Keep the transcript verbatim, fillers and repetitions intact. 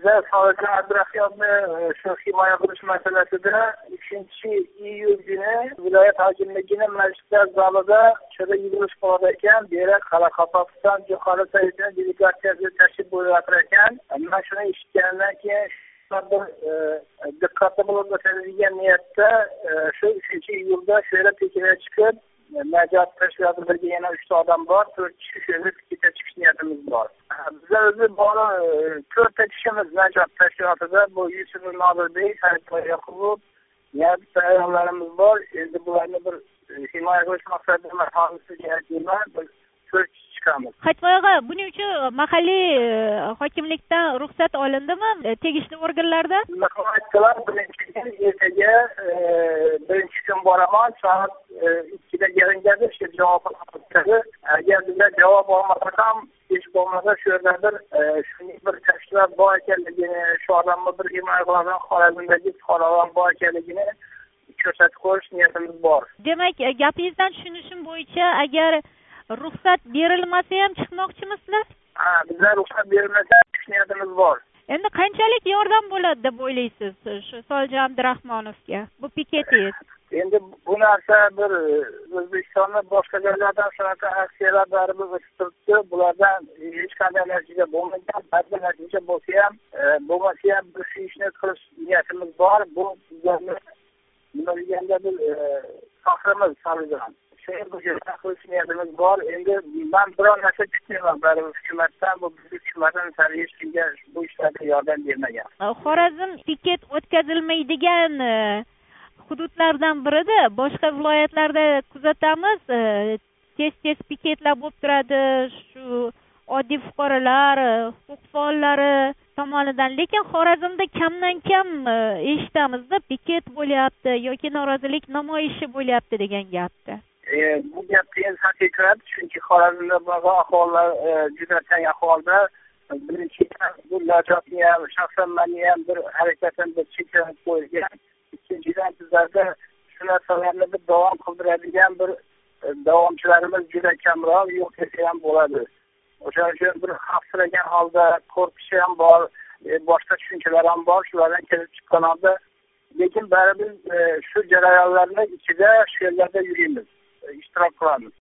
Biza Soliddin Abdurahimni shu himoya qilish masalasida uchinchi iyul kuni viloyat hokimligining majlislar zalida chora yig'ilish qilar ekan. Berak Qoraqalpog'iston Jo'xori Saidning delegatsiyasi tashrif buyurar ekan. Mana shuni eshitgandan keyin bir diqqatli bo'lib o'tadigan niyatda shu uchinchi iyulda Sho'ra Pekinga chiqib, Najot tashkilotidagi yana uchta odam bor, to'rt kishi Sho'ra Pekinga chiqish niyatimiz bor. Biz o'zi bor to'rtta kishimiz Najot tashkilotida, bu Yusuf Nodirbek, Haydar Yoqubov, yana bitta ayollarimiz bor. Endi bularni bir himoya qilish maqsadida men hozircha aytmayman, biz to'rt kishi chiqamiz. Xatvoyaga buning uchun mahalliy hokimlikdan ruxsat olindimi? Tegishli organlardan? Aytdilar, birinchi kun ertaga birinchi kun boraman, soat ikkida kelinganda shu javob oladi. Agar bizlar javob olmasak ham hech bo'lmasa shu yerda bir shunday bir tashkilot bor ekanligini, shu odamni bir himoya qiladigan Xorazmdagi fuqarolar bor ekanligini ko'rsatib qo'yish niyatimiz bor. Demak, gapingizdan tushunishim bo'yicha, agar ruxsat berilmasa ham chiqmoqchimisizlar? Ha, bizlar ruxsat berilmasa chiqish niyatimiz bor. Endi qanchalik yordam bo'ladi deb o'ylaysiz shu Soliddin Abdurahmonovga bu piketingiz? Endi bu narsa bir O'zbekistonda boshqa joylardan shunaqa aksiyalar baribir o'tib turibdi. Bulardan hech qanday natija bo'lmagan. Ba'zi natija bo'lsa ham, bo'lmasa ham bir shu ishni qilish niyatimiz bor. Bu bizlarni nima deganda bir faxrimiz Soliddin. Shunga bu yerda qilish niyatimiz bor. Endi men biror narsa kutmayman baribir hukumatdan. Bu bizning hukumatimiz hech kimga bu ishlarda yordam bermagan. Xorazm piket o'tkazilmaydigan hududlardan birida, boshqa viloyatlarda kuzatamiz, tez-tez piketlar bo'lib turadi, shu oddiy fuqarolar, huquq faollari tomonidan. Lekin Xorazmda kamdan-kam eshitamiz-da, piket bo'lyapti yoki norozilik namoyishi bo'lyapti degan gapni. Bu gapingiz haqiqat, chunki Xorazmda ba'zi ahvollar juda tang ahvolda. Birinchidan bu Najotni ham, shaxsan meni ham bir harakatini bir cheklanib qo'yilgan. Ikkinchidan bizlarda shu narsalarni bir davom qildiradigan bir davomchilarimiz juda kamroq, yo'q desa ham bo'ladi. O'shaning uchun bir xavfsiragan holda qo'rqishi ham bor, boshqa tushunchalar ham bor, shulardan kelib chiqqan holda. Lekin baribir shu jarayonlarning ichida shu yerlarda yurimiz, ishtirok qilamiz.